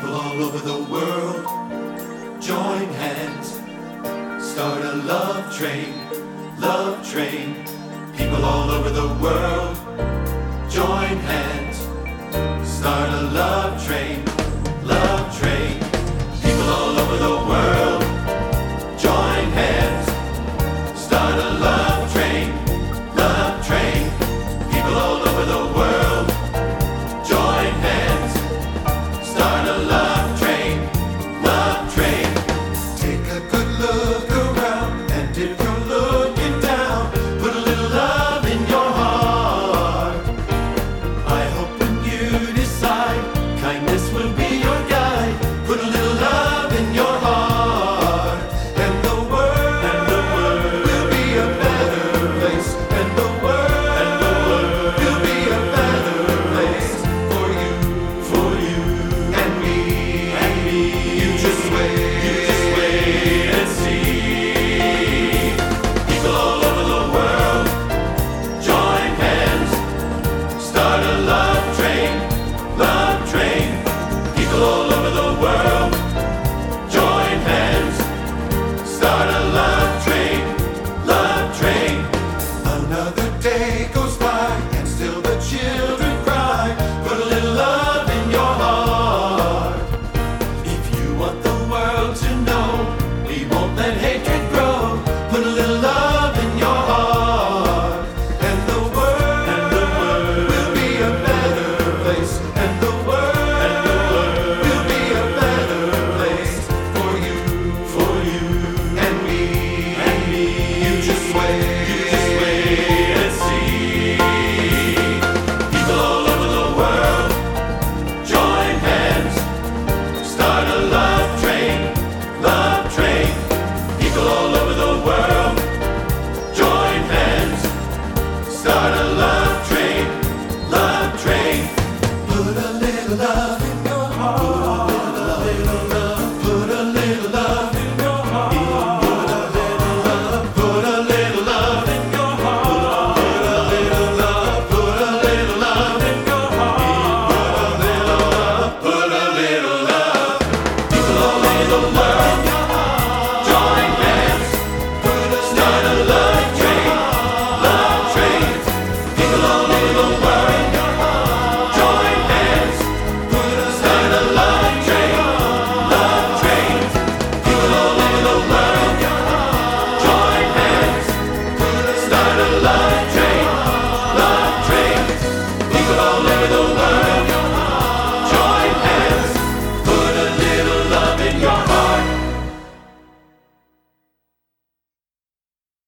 People all over the world, join hands, start a love train, love train. People all over the world, join hands, start a love train, love train. People all over the world, join hands, start a love train, love train. People all over the world, join hands, start a love train, love train. Take a good look around, and if you're looking down, put a little love in your heart. I hope when you decide, kindness will be your guide. Put a little love in your heart, and the world will be a better place. And the world will be a better place for you and me. You just wait and see. People all over the world, join hands, start a love train, love train. People all over the world, join hands, start a love train, love train. Another day goes by and still the children cry. Put a little love in your heart. If you want the world to know, we won't let hatred grow. Put a little love in your heart, and the world will be a better place. And the world will be a better place for you and me. You just wait and see. People all over the world, join hands, start a love train, love train. People all over the world, join hands, start a love train, love train. Put a little love